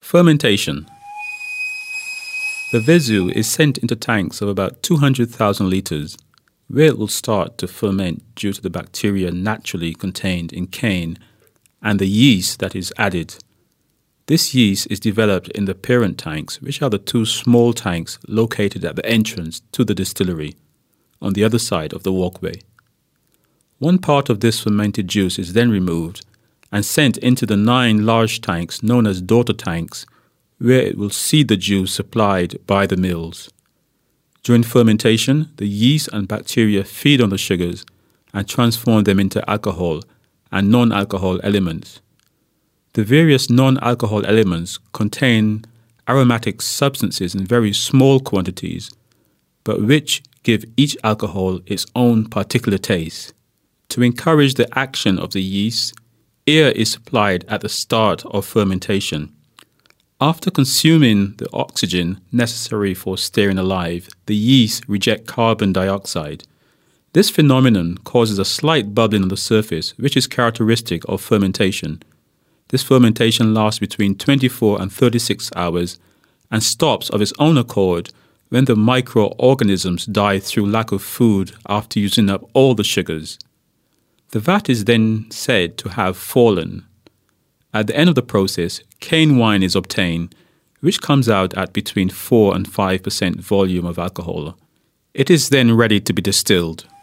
Fermentation. The Vezu is sent into tanks of about 200,000 litres, where it will start to ferment due to the bacteria naturally contained in cane and the yeast that is added. This yeast is developed in the parent tanks, which are the two small tanks located at the entrance to the distillery, on the other side of the walkway. One part of this fermented juice is then removed and sent into the 9 large tanks known as daughter tanks, where it will seed the juice supplied by the mills. During fermentation, the yeast and bacteria feed on the sugars and transform them into alcohol and non-alcohol elements. The various non-alcohol elements contain aromatic substances in very small quantities, but which give each alcohol its own particular taste. To encourage the action of the yeast, air is supplied at the start of fermentation. After consuming the oxygen necessary for staying alive, the yeast reject carbon dioxide. This phenomenon causes a slight bubbling on the surface, which is characteristic of fermentation. This fermentation lasts between 24 and 36 hours and stops of its own accord when the microorganisms die through lack of food after using up all the sugars. The vat is then said to have fallen. At the end of the process, cane wine is obtained, which comes out at between 4 and 5% volume of alcohol. It is then ready to be distilled.